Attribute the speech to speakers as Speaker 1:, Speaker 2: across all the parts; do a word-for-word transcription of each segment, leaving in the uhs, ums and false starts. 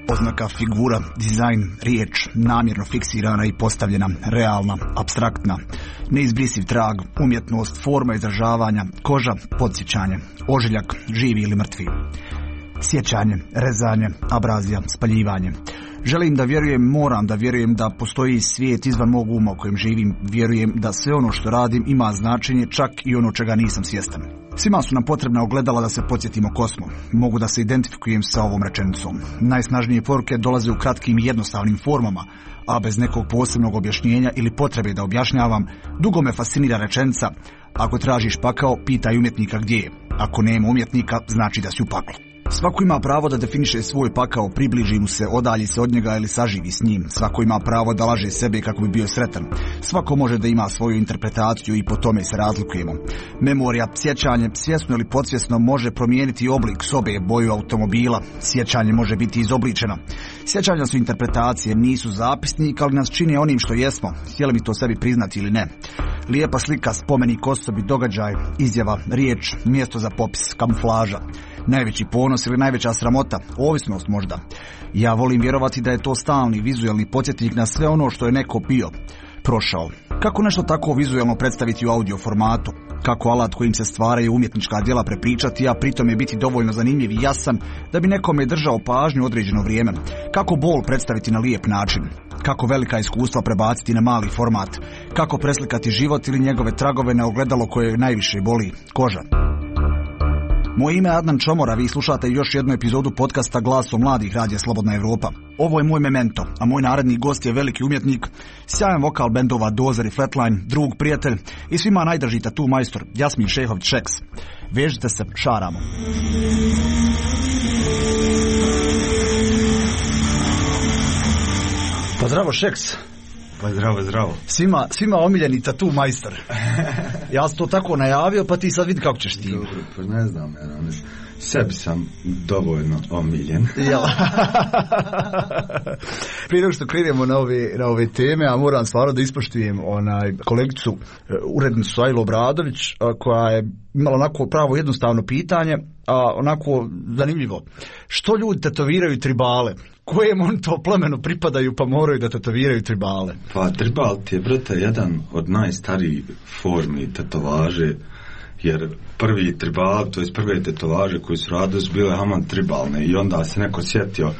Speaker 1: Oznaka, figura, dizajn, riječ, namjerno fiksirana i postavljena, realna, apstraktna, neizbrisiv trag, umjetnost, forma izražavanja, koža, podsjećanje, ožiljak, živi ili mrtvi. Sjećanje, rezanje, abrazija, spaljivanje. Želim da vjerujem, moram da vjerujem da postoji svijet izvan mog uma u kojem živim. Vjerujem da sve ono što radim ima značenje, čak i ono čega nisam svjestan. Svima su nam potrebna ogledala da se podsjetimo ko smo. Mogu da se identifikujem sa ovom rečenicom. Najsnažnije poruke dolaze u kratkim i jednostavnim formama, a bez nekog posebnog objašnjenja ili potrebe da objašnjavam. Dugo me fascinira rečenica: ako tražiš pakao, pitaj umjetnika gdje je. Ako nema umjetnika, znači da si u paklu. Svako ima pravo da definiše svoj pakao, približi mu se, odalji se od njega ili saživi s njim. Svako ima pravo da laže sebe kako bi bio sretan. Svako može da ima svoju interpretaciju i po tome se razlikujemo. Memorija, sjećanje, svjesno ili podsvjesno, može promijeniti oblik sobe, boju automobila. Sjećanje može biti izobličeno. Sjećanja su interpretacije, nisu zapisnik, ali nas čini onim što jesmo, htjeli mi to sebi priznati ili ne. Lijepa slika, spomenik osobi, događaj, izjava, riječ, mjesto za popis, kamuflaža. Najveći ponos ili najveća sramota, ovisnost možda. Ja volim vjerovati da je to stalni vizualni podsjetnik na sve ono što je neko bio, prošao. Kako nešto tako vizualno predstaviti u audio formatu? Kako alat kojim se stvaraju umjetnička djela prepričati, a pritom je biti dovoljno zanimljiv i jasan da bi nekome držao pažnju određeno vrijeme? Kako bol predstaviti na lijep način? Kako velika iskustva prebaciti na mali format? Kako preslikati život ili njegove tragove na ogledalo koje najviše boli, koža? Moje ime je Adnan Čomor, a vi slušate još jednu epizodu podcasta Glasom mladih Radija Slobodna Evropa. Ovo je moj memento, a moj naredni gost je veliki umjetnik, sjajan vokal bendova Dozer i Flatline, drug, prijatelj i svima najdraži tatu majstor Jasmin Šehović Šeks. Vežite se, šaramo. Pa zdravo Šeks.
Speaker 2: Pa zdravo, zdravo.
Speaker 1: Svima, svima omiljeni tatu majstor. Ja sam to tako najavio, pa ti sad vidi kako ćeš ti.
Speaker 2: Dobro, pa ne znam, ja, ne, sebi sam dovoljno omiljen.
Speaker 1: Jel? Prije nego što krenemo na ove, na ove teme, a moram stvarno da ispoštujem onaj kolegicu, urednicu Ajlu Obradović, koja je imala onako pravo jednostavno pitanje, a onako zanimljivo. Što ljudi tetoviraju tribale? Kojem on to plemenu pripadaju pa moraju da tetoviraju tribale?
Speaker 2: Pa tribal ti je, brate, jedan od najstarijih formi tetovaže, jer prvi tribal, to je prve tetovaže koje su radili su bile haman tribalne i onda se neko sjetio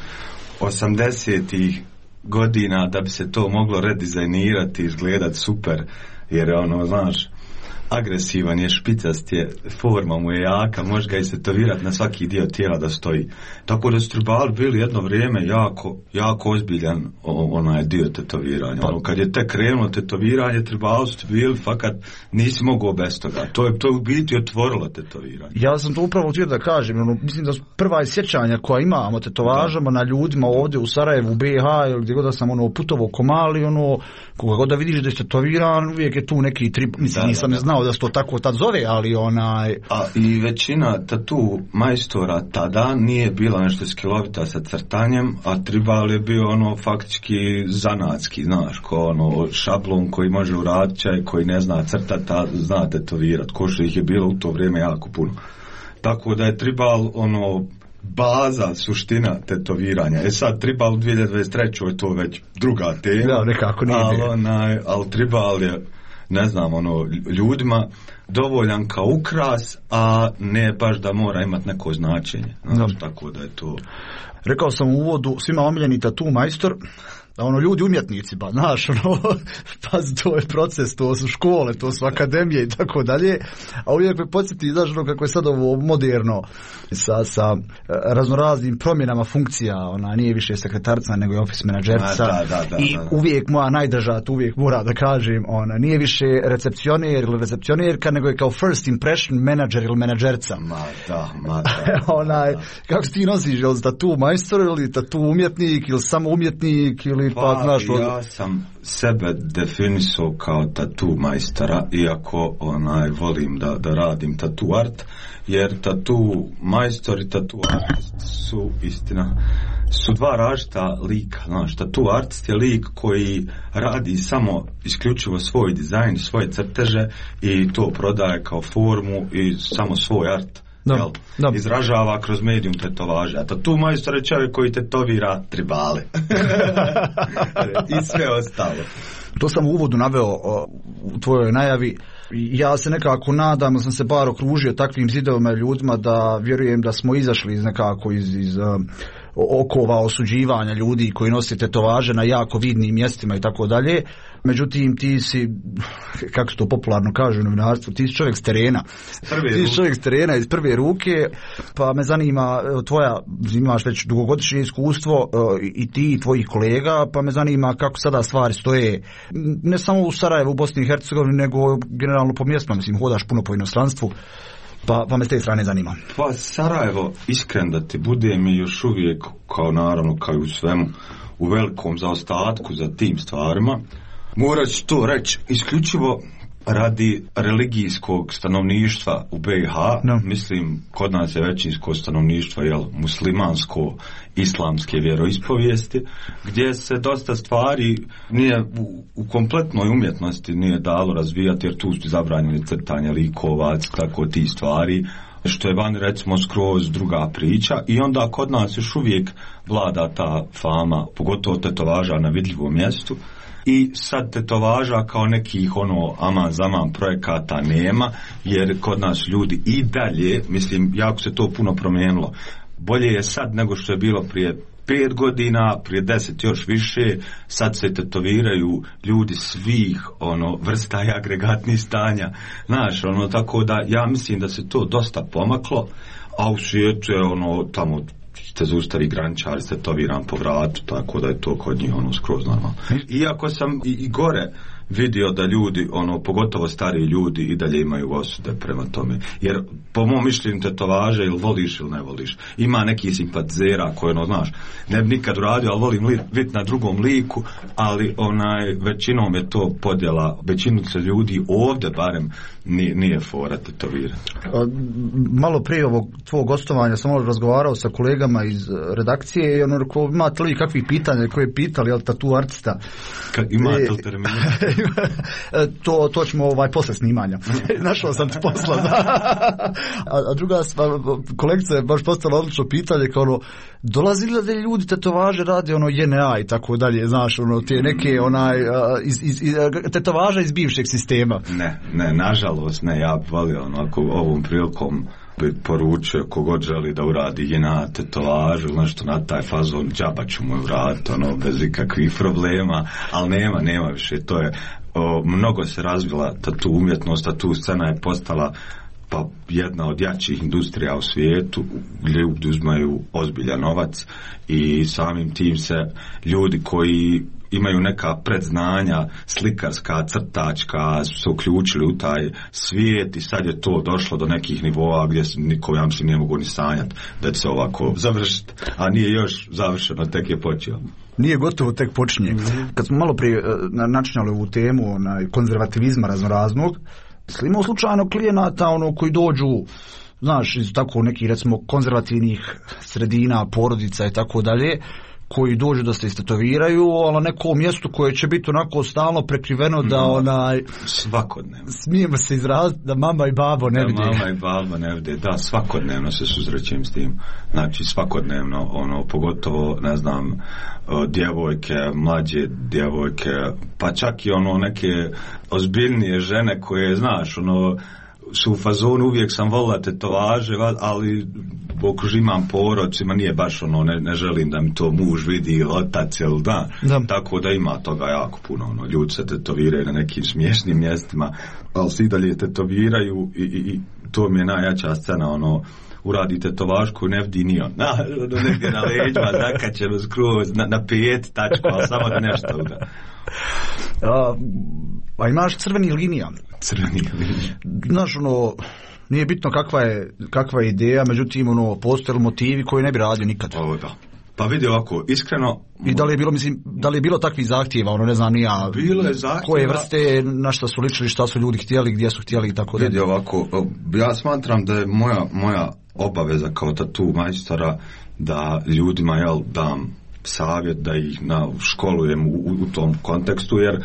Speaker 2: osamdesetih godina da bi se to moglo redizajnirati, izgledat super, jer ono, znaš, agresivan je, špicast je, forma mu je jaka, može ga i se tetovirati na svaki dio tijela da stoji. Tako da su tribali bili jedno vrijeme jako, jako ozbiljan onaj dio tetoviranja. Ono, kad je tek krenulo tetoviranje, tribali su bili, fakat nisi mogao bez toga. To je, to je u biti otvorilo tetoviranje.
Speaker 1: Ja sam to upravo htio da kažem. Ono, mislim da su prva sjećanja koja imamo tetovažama na ljudima ovdje u Sarajevu, u B i H, ili gdje god da sam ono, putovao Komali, ono, koga god da vidiš da je tetoviran, uvijek je tu neki trib... Mislim, da, nisam da, da. znao da se to tako tad zove, ali onaj...
Speaker 2: A i većina tatu majstora tada nije bila nešto skilovita sa crtanjem, a tribal je bio ono faktički zanatski, znaš, ko ono šablon koji može uraditi, koji ne zna crtati, a zna tetovirati, ko što ih je bilo u to vrijeme jako puno. Tako da je tribal ono baza, suština tetoviranja. E sad tribal u dvije hiljade dvadeset trećoj je to već druga tema.
Speaker 1: Da, nekako nije.
Speaker 2: Ali, onaj, ali tribal je, ne znam, ono, ljudima dovoljan kao ukras, a ne baš da mora imati neko značenje. Znači, tako da je to...
Speaker 1: Rekao sam u uvodu, svima omiljeni tatu majstor, da ono, ljudi umjetnici, ba, znaš, ono, pazi, to je proces, to su škole, to su akademije i tako dalje, a uvijek me podsjeti, znaš, ono, kako je sad ovo moderno, sa, sa raznoraznim promjenama funkcija, ona nije više sekretarca, nego je office menadžerica,
Speaker 2: da, da, da,
Speaker 1: i
Speaker 2: da, da.
Speaker 1: uvijek moja najdrža, uvijek mora da kažem, ona nije više recepcioner ili recepcionerka, nego je kao first impression menadžer ili menadžerica.
Speaker 2: Ma da, ma da.
Speaker 1: Onaj, kako se ti nosiš, ili tatu majstor, ili tatu umjetnik, ili samo umjetnik, ili pa, pa znaš... Od...
Speaker 2: Ja sam sebe definisao kao tatu majstora, iako onaj, volim da, da radim tatu art, jer tatu majstor i tatu artist su, istina, su dva različita lika. Znaš, tatu artist je lik koji radi samo isključivo svoj dizajn, svoje crteže i to prodaje kao formu i samo svoj art
Speaker 1: Da,
Speaker 2: jel,
Speaker 1: da.
Speaker 2: izražava kroz medijum tetovaže. A tu majstor je čovjek koji tetovira tribale. I sve ostalo.
Speaker 1: To sam u uvodu naveo o, u tvojoj najavi. Ja se nekako nadam, sam se bar okružio takvim zidovima ljudima da vjerujem da smo izašli iz nekako iz, iz uh, okova osuđivanja ljudi koji nose tetovaže na jako vidnim mjestima i tako dalje. Međutim, ti si, kako to popularno kaže u novinarstvu, ti si čovjek s terena.
Speaker 2: Prve
Speaker 1: ti si čovjek s terena iz prve ruke, pa me zanima tvoja, imaš već dugogodišnje iskustvo i ti i tvojih kolega, pa me zanima kako sada stvari stoje, ne samo u Sarajevu, u Bosni i Hercegovini, nego generalno po mjestima, mislim, hodaš puno po inostranstvu. Pa, pa me s te strane zanima.
Speaker 2: Pa Sarajevo, iskren da ti budem, i još uvijek, kao naravno kao i u svemu, u velikom zaostatku za tim stvarima. Morat ću to reći isključivo radi religijskog stanovništva u B i H. No. Mislim, kod nas je većinsko stanovništvo, jel, muslimansko, islamske vjeroispovijesti, gdje se dosta stvari nije u, u kompletnoj umjetnosti nije dalo razvijati, jer tu su zabranjeni crtanje likova, tako ti stvari, što je van, recimo, skroz druga priča. I onda kod nas još uvijek vlada ta fama, pogotovo tetovaža na vidljivom mjestu. I sad tetovaža kao nekih ono aman zaman projekata nema, jer kod nas ljudi i dalje, mislim, jako se to puno promijenilo. Bolje je sad nego što je bilo prije pet godina, prije deset još više. Sad se tetoviraju ljudi svih ono vrsta i agregatnih stanja, znaš, ono, tako da ja mislim da se to dosta pomaklo, a u svijetu je ono tamo te zaustavi graničari se tetoviran po vratu, tako da je to kod njih ono skroz normalno. Iako sam i, i gore vidio da ljudi, ono, pogotovo stariji ljudi, i dalje imaju osude prema tome. Jer po mom mišljenju tetovaže ili voliš ili ne voliš. Ima neki simpatizera koji, ono, znaš, ne bi nikad uradio, ali volim vidjeti na drugom liku, ali onaj, većinom je to podjela, većinu se ljudi ovdje barem nije, nije fora tetovirati.
Speaker 1: Malo prije ovog tvojeg gostovanja sam malo razgovarao sa kolegama iz redakcije i ono, rekao, imate li kakvih pitanja koje je pitali, jel, tatu artista?
Speaker 2: Ka, imate li termina?
Speaker 1: to, to ćemo ovaj posle snimanja. Našao sam ti posla. a, a druga stvar, kolegica je baš postala odlično pitanje, kao ono, dolazili da ljudi tetovaže rade ono J N A i tako dalje, znaš, ono, te neke onaj, iz, iz, iz, tetovaža iz bivšeg sistema.
Speaker 2: Ne, ne, nažalost, ne, ja bih volio onako ovom prilikom bi poručio kogod želi da uradi J N A tetovažu, znači na taj fazon džaba ću mu uraditi, ono, bez ikakvih problema, ali nema, nema više, to je, o, mnogo se razvila tatu umjetnost, tatu scena je postala pa jedna od jačih industrija u svijetu, gdje ljudi uzmaju ozbiljan novac i samim tim se ljudi koji imaju neka predznanja slikarska, crtačka, su se uključili u taj svijet i sad je to došlo do nekih nivoa gdje niko, ja mislim, nije mogu ni sanjati da će se ovako završiti, a nije još završeno, tek je počeo.
Speaker 1: Nije gotovo, tek počinje. Mm-hmm. Kad smo malo prije načinjali ovu temu onaj, konzervativizma raznoraznog, imamo slučajno klijenata ono, koji dođu, znaš, iz tako nekih, recimo, konzervativnih sredina, porodica i tako dalje, koji dođu da se istetoviraju, ali na nekom mjestu koje će biti onako stalno prekriveno da onaj...
Speaker 2: Svakodnevno.
Speaker 1: Smijemo se izraziti da mama i babo ne vide.
Speaker 2: Da mama i babo ne vide, da, svakodnevno se susrećem s tim. Znači, svakodnevno, ono, pogotovo, ne znam, djevojke, mlađe djevojke, pa čak i ono neke ozbiljnije žene koje, znaš, ono, su u fazonu, uvijek sam volila tetovaže, ali okuž imam porocima, nije baš ono, ne, ne želim da mi to muž vidi ili otac ili da. da. Tako da ima toga jako puno, ono, ljudi se tetoviraju na nekim smiješnim mjestima, ali se i dalje tetoviraju i, i, i to mi je najjača scena, ono, uradi tetovaž koju ne vidi ni on. Na, negdje na leđima, zakačeno skroz, na, na pet tačku, ali samo da nešto uda.
Speaker 1: A, a imaš crveni linija.
Speaker 2: Crveni linija.
Speaker 1: Znaš, ono, nije bitno kakva je, kakva je ideja, međutim, ono, postoje motivi koji ne bi radio nikad.
Speaker 2: Ovo da. Pa vidi ovako, iskreno...
Speaker 1: I da li je bilo, mislim, da li je bilo takvih zahtjeva, ono, ne znam, nija...
Speaker 2: Bilo je zahtjeva...
Speaker 1: Koje vrste, na šta su ličili, šta su ljudi htjeli, gdje su htjeli i tako da.
Speaker 2: Vidi ovako, ja smatram da je moja, moja obaveza kao tatu majstora da ljudima, jel, dam savjet, da ih na, školujem u, u tom kontekstu, jer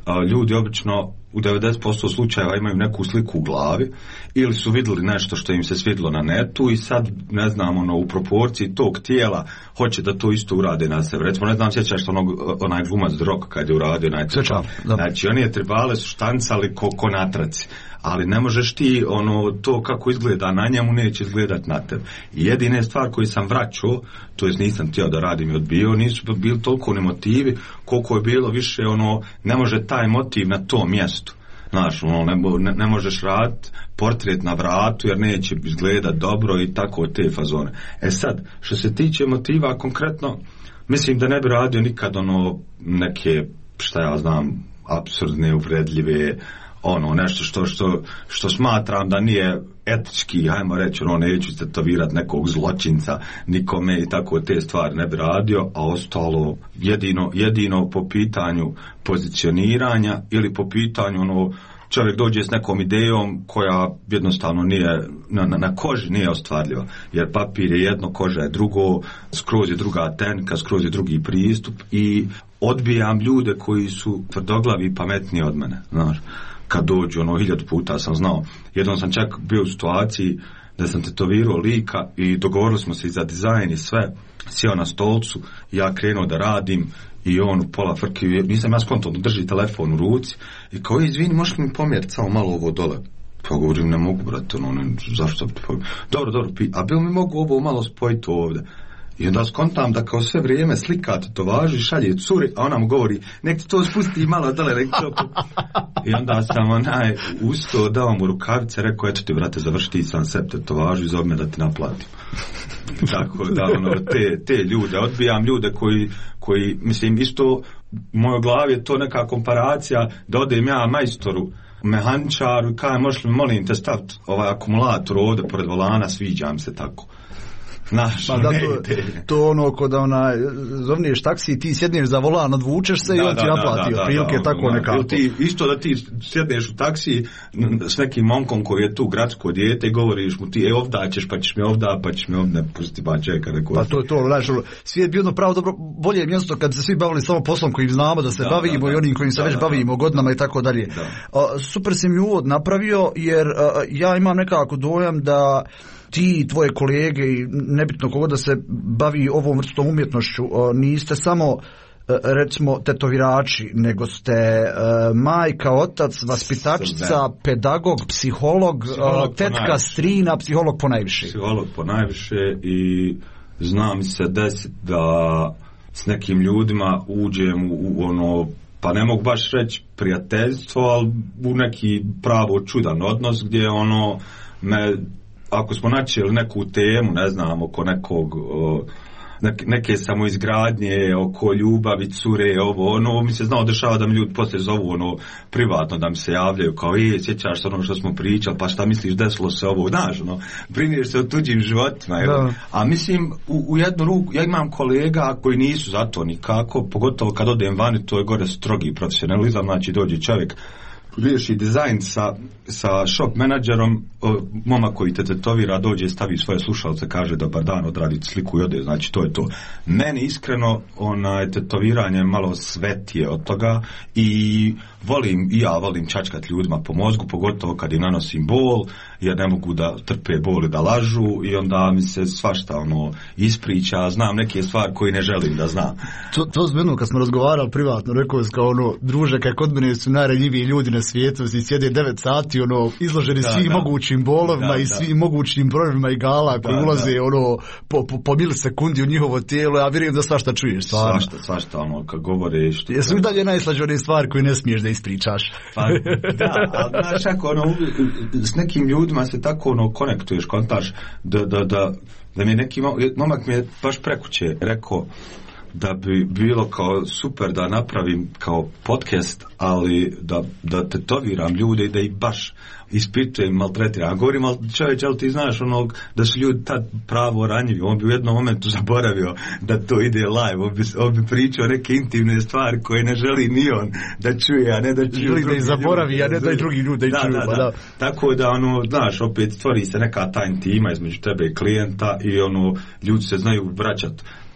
Speaker 2: ljudi obično u devedeset posto slučajeva imaju neku sliku u glavi ili su vidjeli nešto što im se svidjelo na netu i sad, ne znam, ono, u proporciji tog tijela hoće da to isto urade na sebe. Recimo, ne znam, sjećaš onog, onaj glumac Drog kad je uradio onaj tribal. Znači, oni je tribale su štancali ko, ko na traci. Ali ne možeš ti, ono, to kako izgleda na njemu neće izgledat na tebi. I jedine stvar koju sam vraćao, to jest nisam htio da radim i odbio, nisu bili toliko ni motivi koliko je bilo više, ono, ne može taj motiv na tom mjestu. Znaš, ono, ne, ne, ne možeš raditi portret na vratu jer neće izgledat dobro i tako te fazone. E sad, što se tiče motiva konkretno, mislim da ne bi radio nikad ono neke, šta ja znam, apsurdne, uvredljive, ono, nešto što, što, što smatram da nije etički, hajmo reći, ono, neću tetovirati nekog zločinca, nikome i tako te stvari ne bi radio, a ostalo jedino, jedino po pitanju pozicioniranja ili po pitanju, ono, čovjek dođe s nekom idejom koja jednostavno nije, na, na, na koži nije ostvarljiva, jer papir je jedno, koža je drugo, skroz je druga tehnika, skroz je drugi pristup i odbijam ljude koji su tvrdoglavi i pametniji od mene, znaš. Kad dođu, ono, hiljadu puta sam znao. Jednom sam čak bio u situaciji da sam tetovirao lika i dogovorili smo se i za dizajn i sve. Sjeo na stolcu, ja krenuo da radim i on u pola frke, nisam ja skonto da drži telefon u ruci i kao, izvini, možeš mi pomjeriti samo malo ovo dole? Pa govorim, ne mogu, brate, ono, ne, zašto bi pomjeriti? Dobro, dobro, pi, a bil mi mogu ovo malo spojiti ovdje? I onda skontam da kao sve vrijeme slika tetovažu i šalje curi, a ona mu govori, nek ti to spusti malo dole, nek to... I onda sam onaj ustao, dao mu rukavice, rekao, eto ti, brate, završi ti sam sebi tetovažu i zove me da ti naplatim. Tako da, ono, te, te ljude, odbijam ljude koji, koji, mislim, isto u mojoj glavi je to neka komparacija da odem ja majstoru, mehaničaru i kaj, možeš li, molim te, staviti ovaj akumulator ovdje pored volana, sviđam se tako. Naš,
Speaker 1: pa da, to, to ono kod onaj zovniješ taksi, ti sjedneš za volan, odvučeš se da, i on ti naplati otprilike tako nekako.
Speaker 2: Ti, isto da ti sjedneš u taksi s nekim momkom koji je tu gradsko dijete i govoriš mu ti, e ovda ćeš, pa ćeš mi ovda, pa ćeš mi ovdje, pusti ba čeka neko.
Speaker 1: Pa to je to, znaš, svijet bi jedno pravo dobro, bolje mjesto kad se svi bavili samo poslom kojim znamo da se da, bavimo da, i onim kojim se da, već da, bavimo godinama i tako dalje. A, super si mi uvod napravio jer a, ja imam nekako dojam da ti i tvoje kolege i nebitno kogo da se bavi ovom vrstom umjetnošću, niste samo recimo tetovirači, nego ste majka, otac, vaspitačica, pedagog, psiholog, psiholog tetka, strina, psiholog ponajviše.
Speaker 2: Psiholog ponajviše i znam se desiti da s nekim ljudima uđem u, u ono, pa ne mogu baš reći prijateljstvo, ali u neki pravo čudan odnos gdje ono me, ako smo načeli neku temu, ne znam, oko nekog o, neke, neke samoizgradnje, oko ljubavi, cure, ovo, ono, mi se znao dešava da mi ljudi poslije zovu, ono, privatno da mi se javljaju, kao, je, sjećaš se ono što smo pričali, pa šta misliš, desilo se ovo, znaš, ono, brineš se o tuđim životima, evo. A mislim, u, u jednu ruku, ja imam kolega koji nisu za to nikako, pogotovo kad odem vani, to je gore strogi profesionalizam, znači dođe čovjek, riješi dizajn sa, sa shop menadžerom, moma koji te tetovira, dođe, stavi svoje slušalce, kaže dobar dan, odradi sliku i ode, znači to je to. Meni iskreno onaj tetoviranje malo svetije od toga i volim, i ja volim čačkat ljudima po mozgu, pogotovo kad im nanosim bol, jer ne mogu da trpe bol i da lažu i onda mi se svašta ono ispriča, znam neke stvari koje ne želim da znam.
Speaker 1: To, to zbeno kad smo razgovarali privatno, rekao sam kao ono, druže, kaj kod mene su najranjiviji ljudi na svijetu, i sjede devet sati, ono, izloženi da, svim da. mogućim bolovima da, i svim da. mogućim brojevima igala koji da, ulaze, da. ono, po, po, po milisekundi u njihovo tijelo, ja vjerujem da svašta čuješ, stvarno.
Speaker 2: Svašta, svašta, ono, kad govoriš...
Speaker 1: Jesu i dalje najslađenije stvari koje ne smiješ da ispričaš.
Speaker 2: Pa, da, ali, znaš, ako, ono, s nekim ljudima se tako, ono, konektuješ, kontaš, da, da, da, da mi je neki momak mi je baš prekuće rekao da bi bilo kao super da napravim kao podcast, ali da, da tetoviram ljude i da ih baš ispitujem, maltretiram. Govorim, ali čovječ, ali ti znaš onog, da su ljudi tad pravo ranjivi, on bi u jednom momentu zaboravio da to ide live, on bi, on bi pričao neke intimne stvari koje ne želi ni on da čuje, a ne da čuje
Speaker 1: želi da ih zaboravi, ljudi, a ne da i drugi ljudi da,
Speaker 2: da,
Speaker 1: čuju.
Speaker 2: Da, da, da. Tako da, ono, znaš, opet stvori se neka ta intima između tebe i klijenta i ono, ljudi se znaju vraćati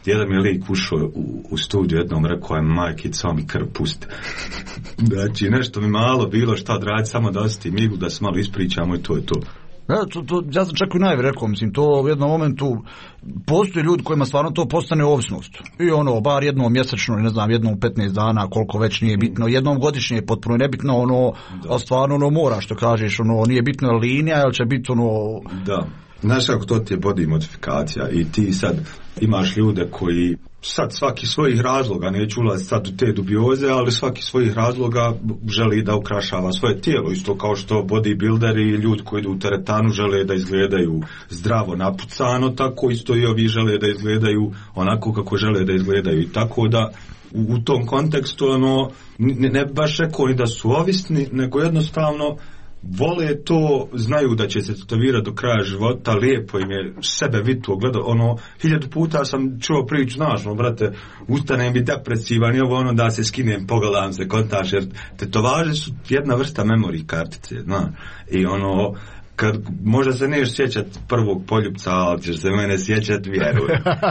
Speaker 2: jedan mi je lik ušao u, u studiju jednom, rekao je majke, samo mi krv pusti. Znači nešto mi malo bilo šta odraditi, samo da osjetim iglu, da se malo ispričamo i to je to.
Speaker 1: Ja, to, to, ja sam čak i najve rekao, mislim, to u jednom momentu postoje ljudi kojima stvarno to postane ovisnost. I ono, bar jednom mjesečno, ne znam, jednom petnaest dana, koliko već nije bitno, jednom godišnje je potpuno nebitno, ono, a stvarno ono mora, što kažeš, ono, nije bitno linija, ili će biti ono...
Speaker 2: Da, znaš kako to ti je body modifikacija i ti sad imaš ljude koji sad svaki svojih razloga, neću ulaziti sad u te dubioze, ali svaki svojih razloga želi da ukrašava svoje tijelo, isto kao što bodybuilderi i ljudi koji idu u teretanu žele da izgledaju zdravo napucano, tako isto i ovi žele da izgledaju onako kako žele da izgledaju i tako da u, u tom kontekstu ono, ne, ne baš rekao ni da su ovisni, nego jednostavno vole to, znaju da će se tetovirati do kraja života, lijepo im je sebe vitu ogledao, ono, hiljadu puta sam čuo priču, znaš, no, brate, ustanem i depresivan i ovo ono da se skinem, pogledam se, kontaš, jer tetovaže su jedna vrsta memory kartice, znaš, i ono, kad možda se neš sjećat prvog poljubca, ali ćeš se mene sjećat, vjeruj.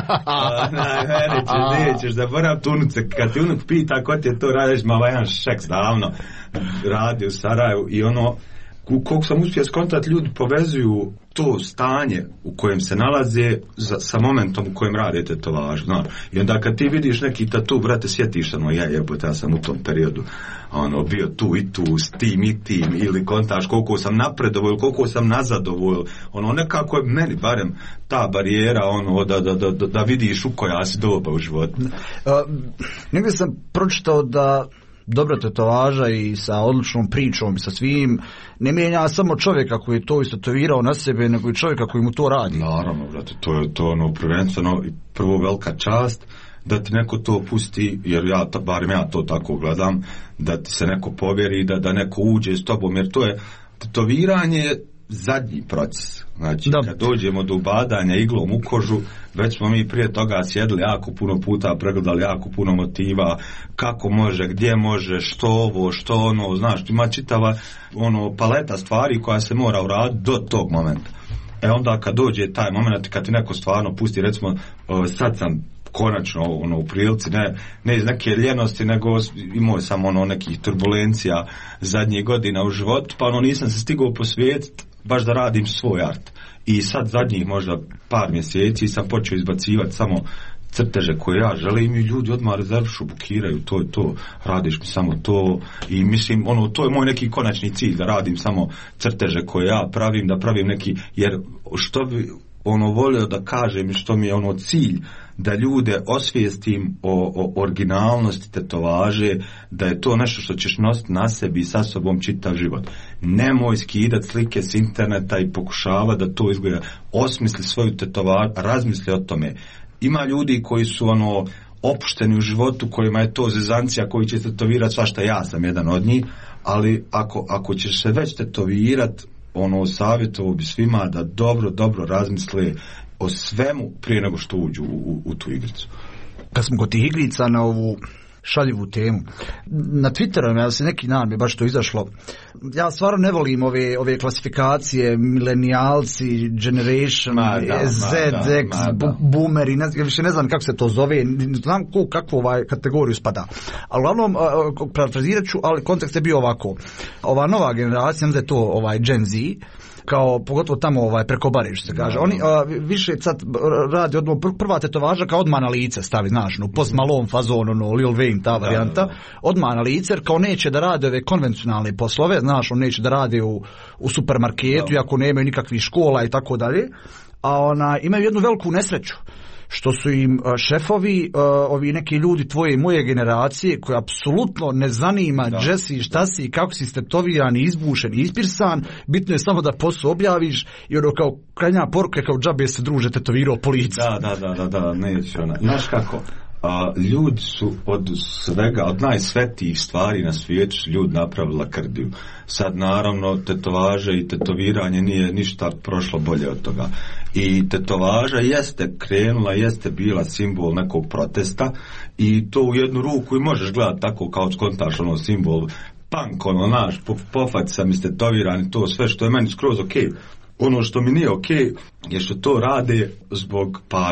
Speaker 2: Na, mene ćeš, nećeš zaboraviti unuce, kad ti unuk pita ko ti je to radiš, ma vajan šeks davno radi u Sarajevu i ono, koliko sam uspio skontati, ljudi povezuju to stanje u kojem se nalaze za, sa momentom u kojem rade tetovaž, no. I onda kad ti vidiš neki tatu, brate, sjetiš ono, ja jebote, ja sam u tom periodu ono, bio tu i tu, s tim i tim, ili kontaš koliko sam napredovao, koliko sam nazadovao, ono, nekako je meni barem ta barijera, ono, da, da, da, da vidiš u koja si doba u životu.
Speaker 1: Uh, negdje sam pročitao da dobra tetovaža i sa odličnom pričom i sa svim ne mijenja samo čovjeka koji je to istetovirao na sebe, nego i čovjeka koji mu to radi.
Speaker 2: Naravno, brate, to je to ono prvenstveno i prvo velika čast da ti neko to pusti, jer ja, barem ja to tako gledam, da ti se neko povjeri, da, da neko uđe s tobom, jer to je tetoviranje zadnji proces. Znači, da. Kad dođemo do ubadanja iglom u kožu, već smo mi prije toga sjedli jako puno puta, pregledali jako puno motiva, kako može, gdje može, što ovo, što ono, znaš, ima čitava ono, paleta stvari koja se mora uraditi do tog momenta. E onda kad dođe taj moment, kad ti neko stvarno pusti, recimo, sad sam konačno ono, u prilici, ne, ne iz neke ljenosti, nego imao sam ono, nekih turbulencija zadnjih godina u životu, pa ono, nisam se stigao posvetiti baš da radim svoj art. I sad zadnjih možda par mjeseci sam počeo izbacivati samo crteže koje ja želim i ljudi odmah rezervišu, bukiraju, to je to, radiš mi samo to i mislim, ono, to je moj neki konačni cilj, da radim samo crteže koje ja pravim, da pravim neki, jer što bi ono volio da kažem i što mi je ono cilj, da ljude osvijestim o, o originalnosti tetovaže, da je to nešto što ćeš nositi na sebi i sa sobom čitav život. Nemoj skidati slike s interneta i pokušava da to izgleda. Osmisli svoju tetovažu, razmisli o tome. Ima ljudi koji su ono opušteni u životu, kojima je to zezancija, koji će tetovirati svašta, ja sam jedan od njih, ali ako, ako ćeš se već tetovirati, ono, savjetovao bi svima da dobro, dobro razmisle o svemu prije nego što uđu u, u, u tu igricu.
Speaker 1: Kad smo kod tih igrica na ovu šaljivu temu, na Twitteru ja se neki dan mi baš to izašlo, ja stvarno ne volim ove, ove klasifikacije milenijalci, generation, ma da, Z, ma da, X, ma da. Boomeri, ne, više ne znam kako se to zove, ne znam ko, kakvu ovaj kategoriju spada, ali uglavnom parafrazirat ću, ali kontekst je bio ovako, ova nova generacija, ne znam da je to ovaj Gen Z, kao pogotovo tamo ovaj preko bare što se kaže. Oni a, više sad radi odmah prva tetovaža kao odmah na lice stavi, znaš, no Post Malone fazon, ono Lil Wayne ta varijanta, odmah na lice, jer kao neće da rade ove konvencionalne poslove, znaš, on neće da rade u, u supermarketu, iako nemaju nikakvih škola i tako dalje. A ona imaju jednu veliku nesreću, što su im šefovi, ovi neki ljudi tvoje i moje generacije, koje apsolutno ne zanima gdje si, šta si, kako si stetoviran, izbušen, ispirsan, bitno je samo da posao objaviš i ono kao krajnja poruka kao džabe se druže tetovirao po licu.
Speaker 2: Da, da, da, da, da, neće ona. Znaš kako, a, ljudi su od svega, od najsvetijih stvari na svijetu ljudi napravili lakrdiju. Sad naravno tetovaže i tetoviranje nije ništa prošlo bolje od toga. I tetovaža jeste krenula, jeste bila simbol nekog protesta i to u jednu ruku i možeš gledati tako kao skontaš ono simbol punk, ono naš, pofać sam istetoviran i to sve što je meni skroz ok. Ono što mi nije ok je što to rade zbog pažnje.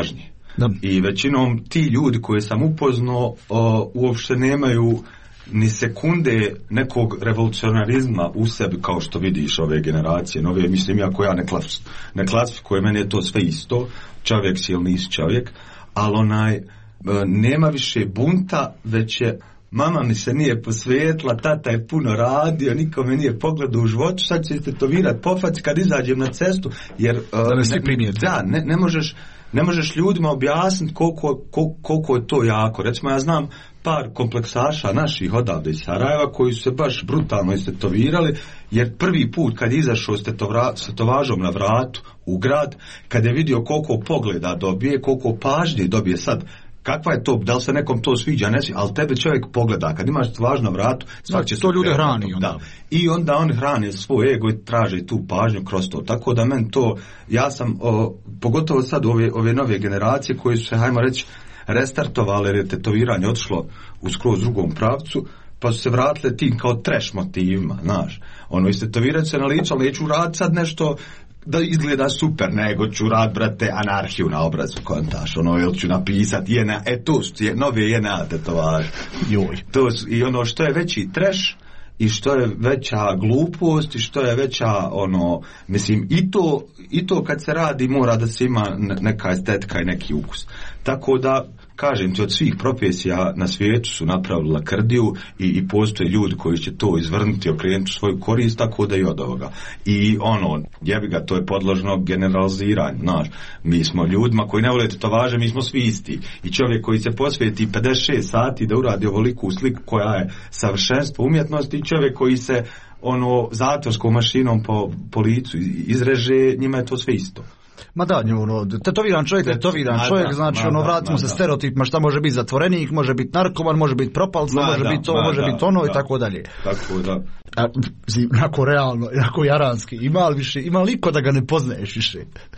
Speaker 1: Da.
Speaker 2: I većinom ti ljudi koje sam upoznao o, uopšte nemaju ni sekunde nekog revolucionarizma u sebi, kao što vidiš ove generacije nove, mislim, iako ja ne, klas, ne klasifikujem, meni je to sve isto, čovjek si ili nisi čovjek, ali onaj, nema više bunta, već je, mama mi se nije posvetila, tata je puno radio, nikome nije pogledao u životu, sad će istetovirat po faci kad izađem na cestu, jer
Speaker 1: da ne, svi primijeti.
Speaker 2: Da, ne, ne možeš ne možeš ljudima objasniti koliko, koliko, koliko je to jako. Recimo, ja znam par kompleksaša naših odavde iz Sarajeva koji su se baš brutalno istetovirali, jer prvi put kad je izašao s tetovažom na vratu u grad, kad je vidio koliko pogleda dobije, koliko pažnje dobije, sad kakva je to, da li se nekom to sviđa, ne sviđa, ali tebe čovjek pogleda, kad imaš tetovažu na vratu, svak će
Speaker 1: to ljude hrani.
Speaker 2: Da. I onda on hrani svoj ego i traži tu pažnju kroz to. Tako da men to, ja sam, o, pogotovo sad ove, ove nove generacije koje su se, hajmo reći, restartovali jer je tetoviranje otišlo u skroz drugom pravcu, pa su se vratile tim kao trash motivima, znaš. Ono, istetovirati se na licu, ali neću raditi sad nešto da izgleda super, nego ću rad, brate, anarhiju na obrazu, kontaš, ono, ili ću napisati, je na, e, to su je, nove je na tetovaž.
Speaker 1: Joj.
Speaker 2: To su, i ono, što je veći trash, i što je veća glupost, i što je veća, ono, mislim, i to, i to kad se radi mora da se ima neka estetika i neki ukus. Tako da, kažem ti, od svih profesija na svijetu su napravili lakrdiju i, i postoje ljudi koji će to izvrnuti, okrenuti svoju korist, tako da i od ovoga. I ono, jebi ga, to je podložno generaliziranju, znaš. Mi smo ljudima koji ne vole tetovaže, mi smo svi isti. I čovjek koji se posveti pedeset šest sati da uradi ovoliku sliku koja je savršenstvo umjetnosti, i čovjek koji se ono zatvorskom mašinom po, po licu izreže, njima je to sve isto.
Speaker 1: Ma da, ono, tetoviran čovjek, tetoviran čovjek, da, znači, ono, vratimo se stereotipima, šta može biti zatvorenik, može biti narkoman, može biti propalca, može biti to, može biti ono i tako dalje.
Speaker 2: Tako da.
Speaker 1: A, onako realno, onako jaranski, ima li više, ima li iko da ga ne poznaješ više?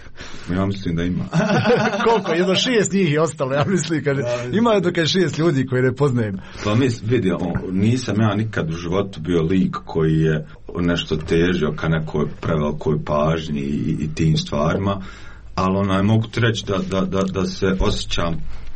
Speaker 2: Ja mislim da ima.
Speaker 1: Koliko, jedno šest njih je ostalo, ja mislim, kad, ima je dok je šest ljudi koji ne poznajem.
Speaker 2: Pa mi, vidi, nisam ja nikad u životu bio lik koji je nešto težio ka nekoj prevelikoj pažnji i, i tim stvarima, ali onaj, mogu ti reći da, da, da, da se osjećam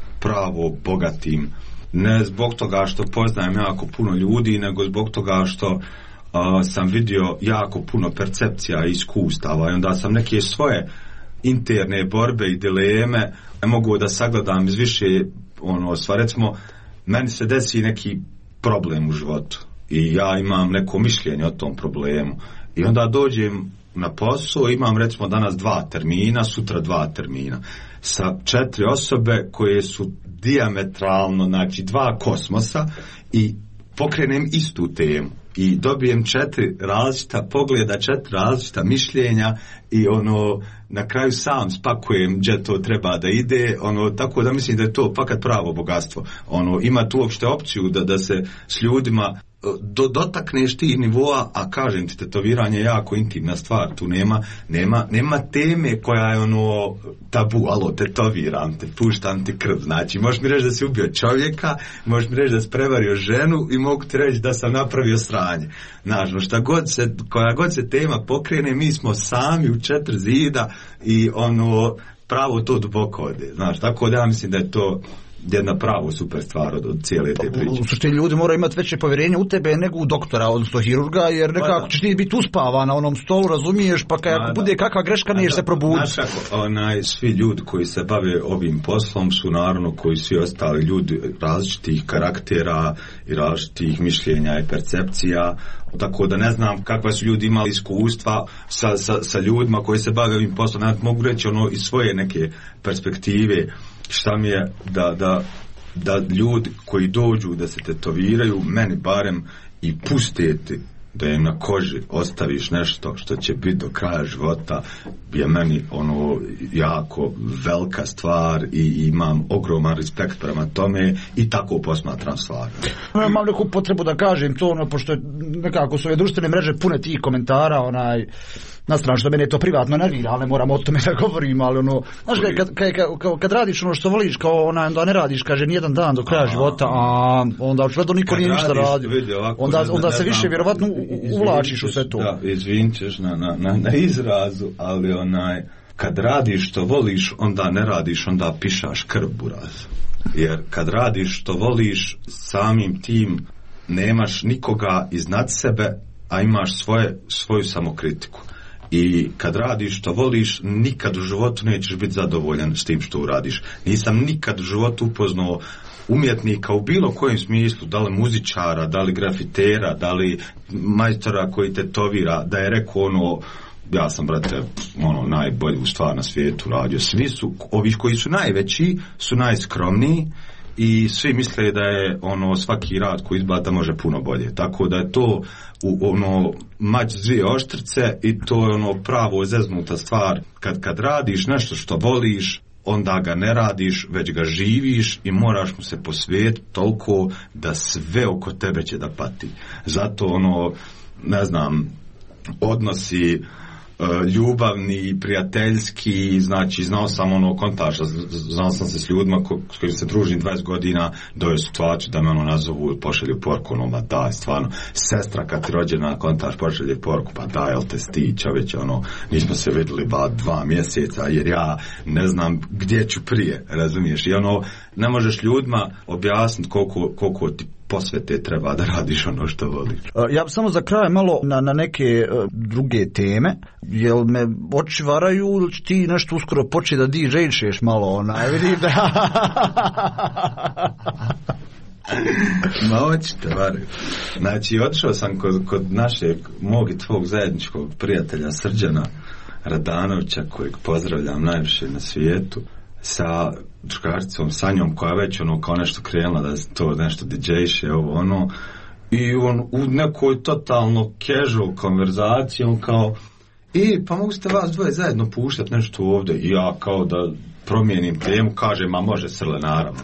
Speaker 2: pravo bogatim, ne zbog toga što poznajem jako puno ljudi, nego zbog toga što a, sam vidio jako puno percepcija i iskustava, i onda sam neke svoje interne borbe i dileme ne mogu da sagledam iz više, ono, sva, recimo, meni se desi neki problem u životu i ja imam neko mišljenje o tom problemu, i onda dođem na posao, imam recimo danas dva termina, sutra dva termina sa četiri osobe koje su dijametralno, znači dva kosmosa, i pokrenem istu temu i dobijem četiri različita pogleda, četiri različita mišljenja, i ono, na kraju sam spakujem gdje to treba da ide, ono, tako da mislim da je to fakat pravo bogatstvo. Ono, ima tu uopšte opciju da, da se s ljudima do, dotakneš tih nivoa, a kažem ti, tetoviranje je jako intimna stvar, tu nema, nema, nema teme koja je ono tabu, alo, tetoviram te, puštam ti krv, znači, možeš mi reći da si ubio čovjeka, možeš mi reći da si prevario ženu, i mogu ti reći da sam napravio sranje. Znaš, no, šta god se, koja god se tema pokrene, mi smo sami u četiri zida i ono, pravo to duboko ode, znaš, tako da ja mislim da je to jedna pravo super stvar od, od cijele te priče.
Speaker 1: U suštini ljudi moraju imati veće povjerenje u tebe nego u doktora, odnosno hirurga, jer nekako ćeš ti biti uspavan na onom stolu, razumiješ, pa kad bude kakva greška niješ se probuditi.
Speaker 2: Znaš kako, onaj, svi ljudi koji se bave ovim poslom su naravno koji svi ostali ljudi različitih karaktera i različitih mišljenja i percepcija, tako da ne znam kakva su ljudi imali iskustva sa, sa, sa ljudima koji se bave ovim poslom. Ja mogu reći ono iz svoje neke perspektive šta mi je da, da, da ljudi koji dođu da se tetoviraju, meni barem, i pustiti da im na koži ostaviš nešto što će biti do kraja života, je meni ono jako velika stvar i imam ogroman respekt prema tome i tako posmatram stvar.
Speaker 1: Ja imam neku potrebu da kažem to, ono, pošto nekako su ove društvene mreže pune tih komentara, onaj, na stranu što mene je to privatno nervira, ali ne moramo o tome da govorimo, ali ono, znaš, kad, kad, kad, kad radiš ono što voliš, kao onaj, onda ne radiš, kaže, nijedan dan do kraja a, života, a onda očigledno niko nije ništa radio. Onda, ne, onda ne, se ne, više vjerovatno uvlačiš u sve to.
Speaker 2: Da, izvinčeš na, na, na, na izrazu, ali onaj, kad radiš što voliš, onda ne radiš, onda pišaš krv, buraz. Jer kad radiš što voliš, samim tim nemaš nikoga iznad sebe, a imaš svoje, svoju samokritiku. I kad radiš što voliš, nikad u životu nećeš biti zadovoljan s tim što uradiš. Nisam nikad u životu upoznao umjetnika u bilo kojem smislu, da li muzičara, da li grafitera, da li majstora koji tetovira, da je rekao ono, ja sam, brate, ono, najbolju stvar na svijetu radio. Svi su, ovi koji su najveći, su najskromniji i svi misle da je ono svaki rad koji izbada da može puno bolje. Tako da je to u, ono mač dvije oštrice i to je ono pravo zeznuta stvar. Kad, kad radiš nešto što voliš, onda ga ne radiš, već ga živiš i moraš mu se posvetiti toliko da sve oko tebe će da pati. Zato ono, ne znam, odnosi ljubavni, prijateljski, znači znao sam ono kontaža, znao sam se s ljudima ko, s kojim se družim dvadeset godina, dojel su tvači da me ono nazovu ili pošalju porku, ono, ma daj, stvarno, sestra kad ti rođena kontaž pošalje porku, pa daj, jel te sti, čovječ, ono, nismo se vidjeli ba dva mjeseca, jer ja ne znam gdje ću prije, razumiješ, i ono, ne možeš ljudima objasniti koliko, koliko ti posvete treba da radiš ono što voliš.
Speaker 1: Ja bi samo za kraj malo na, na neke uh, druge teme, jel me oči varaju ili će ti nešto uskoro početi da di željšeš malo onaj, vidim da...
Speaker 2: Ma očite varaju. Znači, otišao sam kod, kod našeg, mog i tvog zajedničkog prijatelja Srđana Radanovića, kojeg pozdravljam najviše na svijetu, sa drugaricom Sanjom koja već ono kao nešto krenula da to nešto didžejše ovo ono i on u nekoj totalno casual konverzaciji on kao i pa mogu ste vas dvoje zajedno puštati nešto ovdje i ja kao da promijenim temu kažem ma može Srle naravno.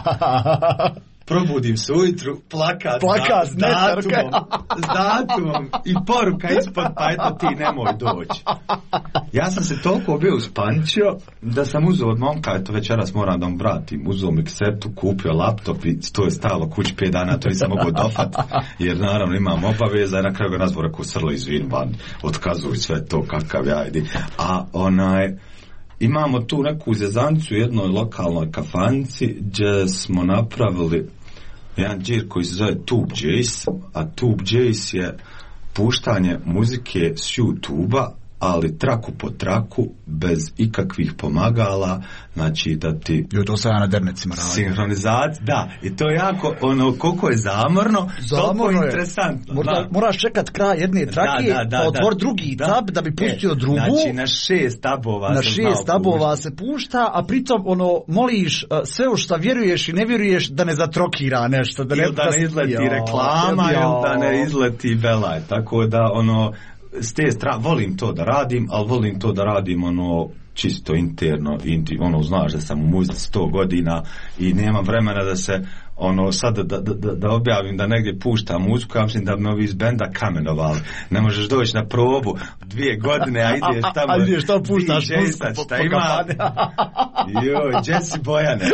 Speaker 2: Probudim se ujutru, plakat,
Speaker 1: plakat
Speaker 2: s datumom, s datumom i poruka ispod, pa eto ti nemoj doći. Ja sam se toliko bio uspančio da sam uzeo od momka, eto večeras moram da mu vratim, uzeo miksetu, kupio laptop i to je stalo kući pet dana, to nisam mogao dofat, jer naravno imam obaveza i na kraju ga nazvao rekao Srlo izvin, ban, otkazuj sve to kakav ja idi. A onaj... Imamo tu neku zezancu u jednoj lokalnoj kafanci gdje smo napravili jedan džir koji se zove Tube Jays, a Tube Jays je puštanje muzike s YouTube-a, ali traku po traku, bez ikakvih pomagala, znači da ti...
Speaker 1: Jo, to sam ja na dernecima radim.
Speaker 2: Sinhronizacija, da, i to je jako, ono, koliko je zamorno, toliko je interesantno.
Speaker 1: Mora, moraš čekat kraj jedne trake, da, da, da, pa otvor da, drugi da, tab da bi pustio e, drugu.
Speaker 2: Znači, na šest tabova
Speaker 1: na šest tabova pušta. Se pušta, a pritom, ono, moliš uh, sve u šta vjeruješ i ne vjeruješ da ne zatrokira nešto. Da ne,
Speaker 2: ili da ne izleti jo, reklama, jo. Ili da ne izleti belaj, tako da, ono, s te strane, volim to da radim, ali volim to da radim ono čisto interno, inti, ono znaš da sam u muzici sto godina i nemam vremena da se ono sad da, da, da, da objavim da negdje puštam muziku, ja mislim da me ovi iz benda kamenovali. Ne možeš doći na probu dvije godine, a ideš tamo
Speaker 1: a ideš tamo puštaš muziku
Speaker 2: šta ima joj, Jesse Bojane.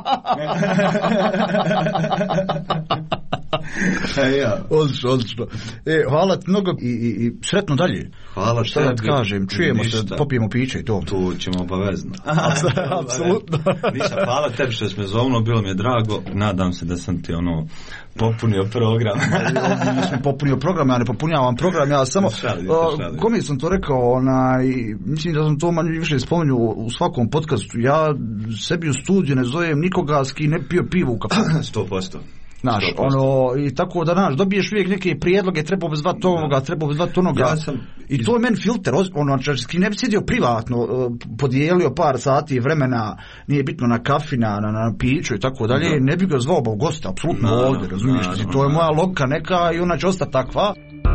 Speaker 2: Ja.
Speaker 1: Odlično, odlično. E, hvala ti mnogo i, i, i sretno dalje.
Speaker 2: Hvala
Speaker 1: šta ja ti kažem, čujemo ništa. Se, popijemo piće i to.
Speaker 2: Tu ćemo obavezno.
Speaker 1: Apsolutno.
Speaker 2: Ništa, hvala tebi što smo zovno, bilo mi je drago. Nadam se da sam ti ono popunio program.
Speaker 1: Nisam popunio program, ja ne popunjavam program, ja samo šali, šali. Uh, kome sam to rekao, onaj, mislim da sam to manje više spomenuo u svakom podcastu, ja sebi u studiju ne zovem nikoga s kim ne pio pivo u kafanu.
Speaker 2: sto posto.
Speaker 1: Naš, ono, i tako da, naš, dobiješ uvijek neke prijedloge, treba bi zvati ovoga, treba bi zvati onoga.
Speaker 2: Ja sam...
Speaker 1: I to je meni filter, ono, znači, ne bi sjedio privatno, podijelio par sati vremena, nije bitno na kafi, na, na, na piću i tako dalje, da. Ne bi ga zvao ba u gosta, apsolutno no, ovdje, razumiješ, no, no, to je moja logika neka i ona će ostati takva.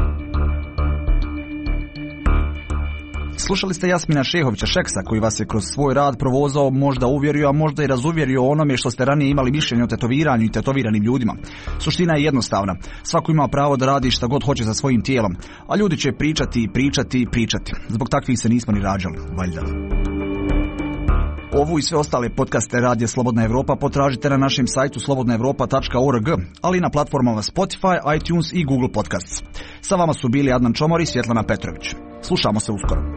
Speaker 1: Slušali ste Jasmina Šehovića Šeksa koji vas je kroz svoj rad provozao, možda uvjerio, a možda i razuvjerio onome što ste ranije imali mišljenje o tetoviranju i tetoviranim ljudima. Suština je jednostavna. Svako ima pravo da radi šta god hoće sa svojim tijelom, a ljudi će pričati i pričati i pričati. Zbog takvih se nismo ni rađali, valjda. Ovu i sve ostale podcaste Radija Slobodna Evropa potražite na našem sajtu slobodna evropa tačka org, ali i na platformama Spotify, iTunes i Google Podcasts. Sa vama su bili Adnan Čomor i Svjetlana Petrović. Slušamo se uskoro.